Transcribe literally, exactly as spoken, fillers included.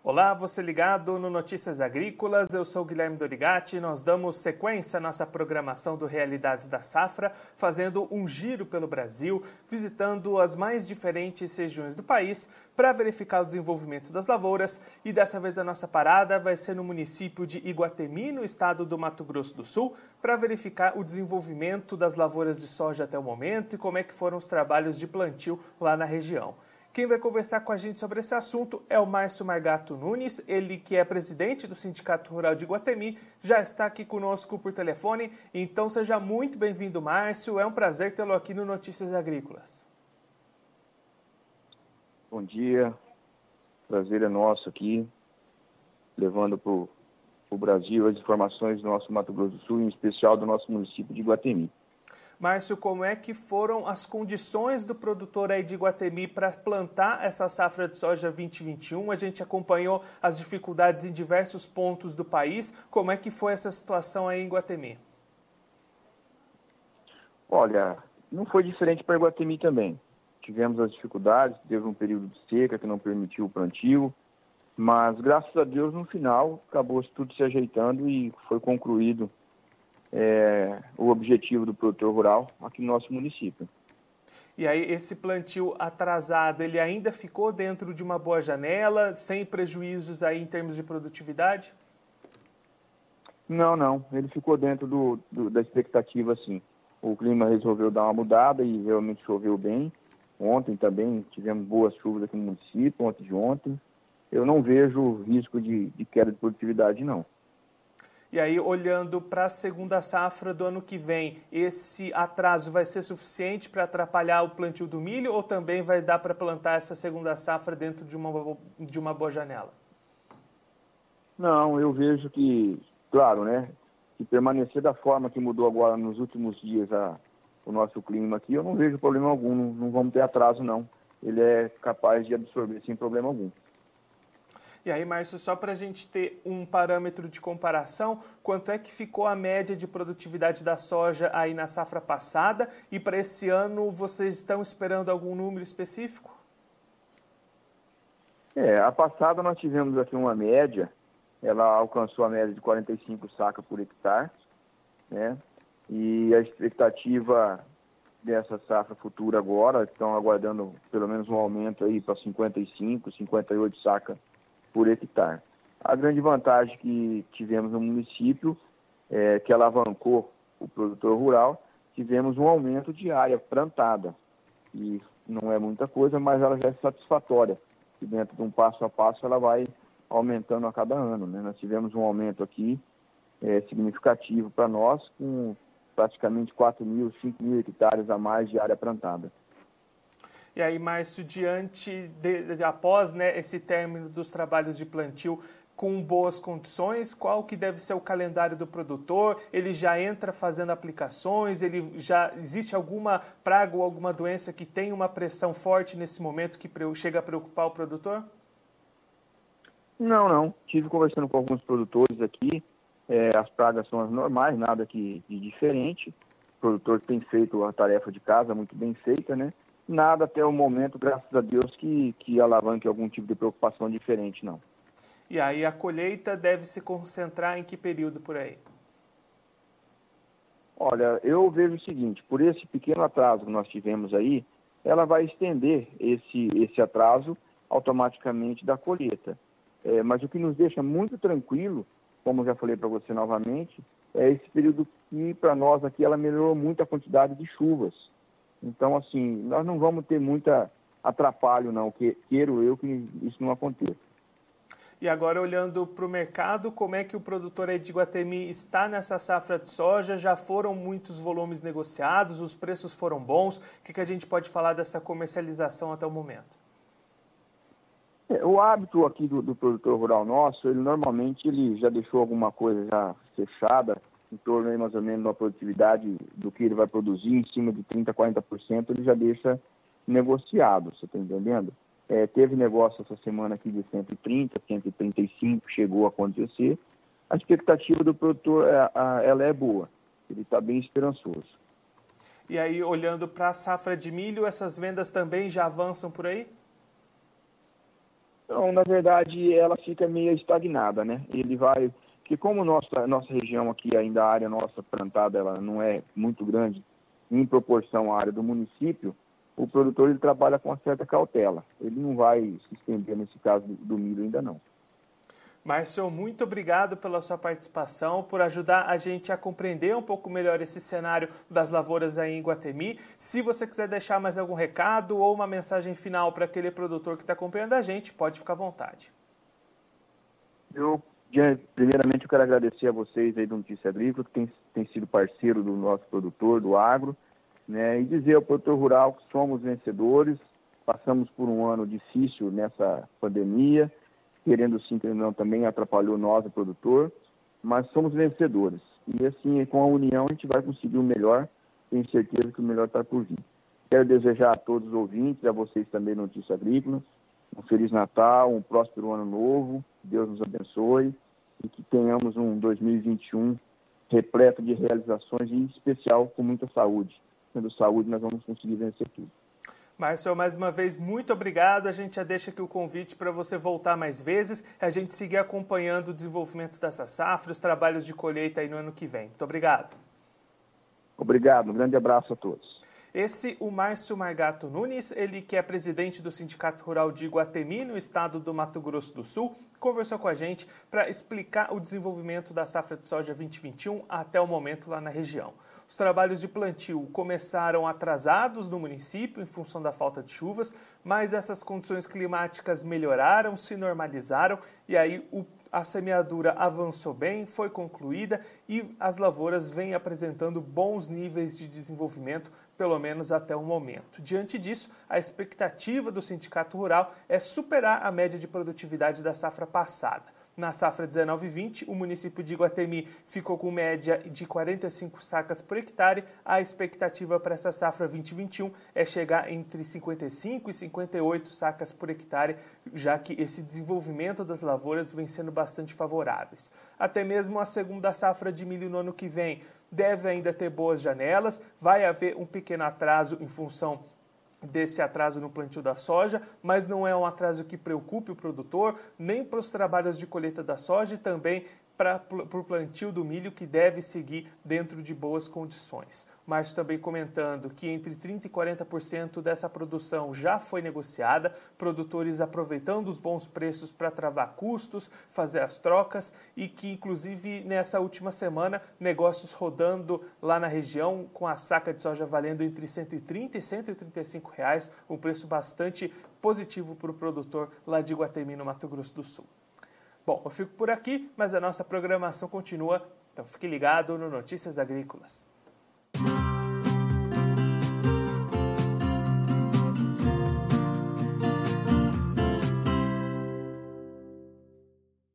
Olá, você ligado no Notícias Agrícolas, eu sou Guilherme Dorigatti. Nós damos sequência à nossa programação do Realidades da Safra, fazendo um giro pelo Brasil, visitando as mais diferentes regiões do país para verificar o desenvolvimento das lavouras. E dessa vez a nossa parada vai ser no município de Iguatemi, no estado do Mato Grosso do Sul, para verificar o desenvolvimento das lavouras de soja até o momento e como é que foram os trabalhos de plantio lá na região. Quem vai conversar com a gente sobre esse assunto é o Márcio Margato Nunes, ele que é presidente do Sindicato Rural de Iguatemi, já está aqui conosco por telefone. Então seja muito bem-vindo, Márcio, é um prazer tê-lo aqui no Notícias Agrícolas. Bom dia, prazer é nosso aqui, levando para o Brasil as informações do nosso Mato Grosso do Sul, em especial do nosso município de Iguatemi. Márcio, como é que foram as condições do produtor aí de Iguatemi para plantar essa safra de soja vinte e vinte e um? A gente acompanhou as dificuldades em diversos pontos do país. Como é que foi essa situação aí em Iguatemi? Olha, não foi diferente para Iguatemi também. Tivemos as dificuldades, teve um período de seca que não permitiu o plantio, mas graças a Deus no final acabou tudo se ajeitando e foi concluído É, o objetivo do produtor rural aqui no nosso município. E aí esse plantio atrasado, ele ainda ficou dentro de uma boa janela, sem prejuízos aí em termos de produtividade? Não, não, ele ficou dentro do, do, da expectativa, sim. O clima resolveu dar uma mudada e realmente choveu bem. Ontem também tivemos boas chuvas aqui no município, ontem de ontem. Eu não vejo risco de, de queda de produtividade, não. E aí, olhando para a segunda safra do ano que vem, esse atraso vai ser suficiente para atrapalhar o plantio do milho ou também vai dar para plantar essa segunda safra dentro de uma, de uma boa janela? Não, eu vejo que, claro, né, se permanecer da forma que mudou agora nos últimos dias a, o nosso clima aqui, eu não vejo problema algum, não, não vamos ter atraso, não. Ele é capaz de absorver sem problema algum. E aí, Márcio, só para a gente ter um parâmetro de comparação, quanto é que ficou a média de produtividade da soja aí na safra passada? E para esse ano, vocês estão esperando algum número específico? É, a passada nós tivemos aqui uma média, ela alcançou a média de quarenta e cinco sacas por hectare, né? E a expectativa dessa safra futura agora, estão aguardando pelo menos um aumento aí para cinquenta e cinco, cinquenta e oito sacas por hectare. A grande vantagem que tivemos no município, é, que alavancou o produtor rural, tivemos um aumento de área plantada. E não é muita coisa, mas ela já é satisfatória. E dentro de um passo a passo ela vai aumentando a cada ano, né? Nós tivemos um aumento aqui é, significativo para nós, com praticamente quatro mil, cinco mil hectares a mais de área plantada. E aí, Márcio, diante, de, de, após né, esse término dos trabalhos de plantio com boas condições, qual que deve ser o calendário do produtor? Ele já entra fazendo aplicações? Ele já existe alguma praga ou alguma doença que tem uma pressão forte nesse momento que chega a preocupar o produtor? Não, não. Estive conversando com alguns produtores aqui. É, as pragas são as normais, nada que, de diferente. O produtor tem feito a tarefa de casa muito bem feita, né? Nada até o momento, graças a Deus, que, que alavanque algum tipo de preocupação diferente, não. E aí a colheita deve se concentrar em que período por aí? Olha, eu vejo o seguinte, por esse pequeno atraso que nós tivemos aí, ela vai estender esse, esse atraso automaticamente da colheita. É, mas o que nos deixa muito tranquilo, como já falei para você novamente, é esse período que para nós aqui ela melhorou muito a quantidade de chuvas. Então, assim, nós não vamos ter muita atrapalho, não, que queiro eu que isso não aconteça. E agora, olhando para o mercado, como é que o produtor aí de Iguatemi está nessa safra de soja? Já foram muitos volumes negociados, os preços foram bons? O que, que a gente pode falar dessa comercialização até o momento? É, o hábito aqui do, do produtor rural nosso, ele normalmente ele já deixou alguma coisa já fechada, em torno aí mais ou menos da produtividade do que ele vai produzir, em cima de trinta, quarenta por cento, ele já deixa negociado, você está entendendo? É, teve negócio essa semana aqui de cento e trinta, cento e trinta e cinco, chegou a acontecer. A expectativa do produtor é, a, ela é boa, ele está bem esperançoso. E aí, olhando para a safra de milho, essas vendas também já avançam por aí? Então, na verdade, ela fica meio estagnada, né? Ele vai... Porque como nossa, nossa região aqui, ainda a área nossa plantada, ela não é muito grande em proporção à área do município, o produtor ele trabalha com uma certa cautela. Ele não vai se estender, nesse caso do, do milho, ainda não. Márcio, muito obrigado pela sua participação, por ajudar a gente a compreender um pouco melhor esse cenário das lavouras aí em Iguatemi. Se você quiser deixar mais algum recado ou uma mensagem final para aquele produtor que está acompanhando a gente, pode ficar à vontade. Eu, primeiramente, eu quero agradecer a vocês aí do Notícia Agrícola, que tem, tem sido parceiro do nosso produtor, do agro, né, e dizer ao produtor rural que somos vencedores, passamos por um ano difícil nessa pandemia, querendo sim, que não, também atrapalhou nós, o produtor, mas somos vencedores. E assim, com a união, a gente vai conseguir o melhor, tenho certeza que o melhor está por vir. Quero desejar a todos os ouvintes, a vocês também do Notícia Agrícola, um Feliz Natal, um próspero Ano Novo, Deus nos abençoe e que tenhamos um dois mil e vinte e um repleto de realizações e, em especial, com muita saúde. Tendo saúde, nós vamos conseguir vencer tudo. Márcio, mais uma vez, muito obrigado. A gente já deixa aqui o convite para você voltar mais vezes, a gente seguir acompanhando o desenvolvimento dessa safra, os trabalhos de colheita aí no ano que vem. Muito obrigado. Obrigado, um grande abraço a todos. Esse, o Márcio Margato Nunes, ele que é presidente do Sindicato Rural de Iguatemi, no estado do Mato Grosso do Sul, conversou com a gente para explicar o desenvolvimento da safra de soja vinte e vinte e um até o momento lá na região. Os trabalhos de plantio começaram atrasados no município em função da falta de chuvas, mas essas condições climáticas melhoraram, se normalizaram e aí o a semeadura avançou bem, foi concluída e as lavouras vêm apresentando bons níveis de desenvolvimento, pelo menos até o momento. Diante disso, a expectativa do Sindicato Rural é superar a média de produtividade da safra passada. Na safra dezenove vinte, o município de Iguatemi ficou com média de quarenta e cinco sacas por hectare. A expectativa para essa safra vinte vinte e um é chegar entre cinquenta e cinco e cinquenta e oito sacas por hectare, já que esse desenvolvimento das lavouras vem sendo bastante favoráveis. Até mesmo a segunda safra de milho no ano que vem deve ainda ter boas janelas, vai haver um pequeno atraso em função desse atraso no plantio da soja, mas não é um atraso que preocupe o produtor, nem para os trabalhos de colheita da soja e também para o plantio do milho, que deve seguir dentro de boas condições. Márcio também comentando que entre trinta por cento e quarenta por cento dessa produção já foi negociada, produtores aproveitando os bons preços para travar custos, fazer as trocas e que, inclusive, nessa última semana, negócios rodando lá na região com a saca de soja valendo entre cento e trinta e cento e trinta e cinco reais, um preço bastante positivo para o produtor lá de Iguatemi, no Mato Grosso do Sul. Bom, eu fico por aqui, mas a nossa programação continua, então fique ligado no Notícias Agrícolas.